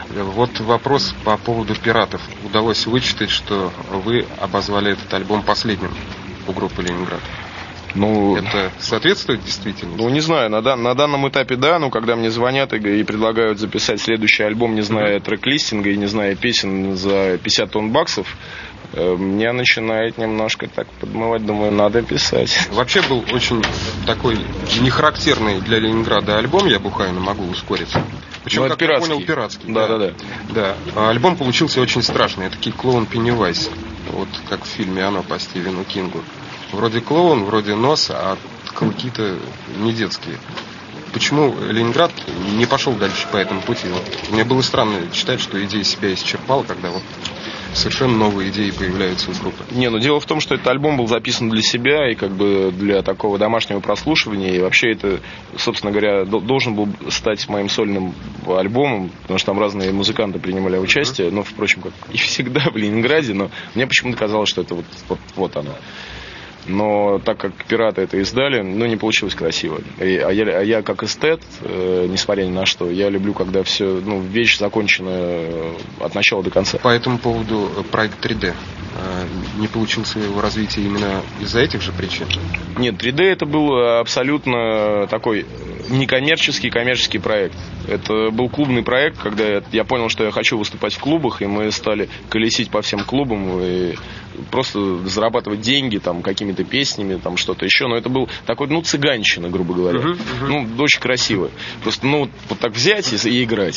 Вот вопрос по поводу «Пиратов». Удалось вычитать, что вы обозвали этот альбом последним у группы «Ленинград». Ну, это соответствует действительности? Ну, не знаю, на данном этапе да, но когда мне звонят и предлагают записать следующий альбом, не зная трек-листинга и не зная песен за 50 тонн баксов, меня начинает немножко так подмывать, думаю, надо писать. Вообще был очень такой нехарактерный для Ленинграда альбом «Я бухаю, но могу ускориться». Причем, как я понял, пиратский. Да. Альбом получился очень страшный. Это клоун Пеннивайз. Вот как в фильме «Оно» по Стивену Кингу. Вроде клоун, вроде нос, а клыки-то не детские. Почему Ленинград не пошел дальше по этому пути? Мне было странно читать, что идея себя исчерпала, когда вот совершенно новые идеи появляются у группы. Дело в том, что этот альбом был записан для себя и как бы для такого домашнего прослушивания. И вообще это, собственно говоря, должен был стать моим сольным альбомом, потому что там разные музыканты принимали участие. Но, впрочем, как и всегда в Ленинграде. Но мне почему-то казалось, что это вот оно. Но так как «Пираты» это издали, не получилось красиво. А я как эстет, несмотря ни на что, я люблю, когда все, вещь закончена от начала до конца. По этому поводу проект 3D не получил своего развития именно из-за этих же причин? Нет, 3D это был абсолютно такой некоммерческий, коммерческий проект. Это был клубный проект, когда я понял, что я хочу выступать в клубах, и мы стали колесить по всем клубам и просто зарабатывать деньги там какими-то песнями, там что-то еще. Но это был такой, цыганщина, грубо говоря. Очень красиво. Просто, вот так взять и играть.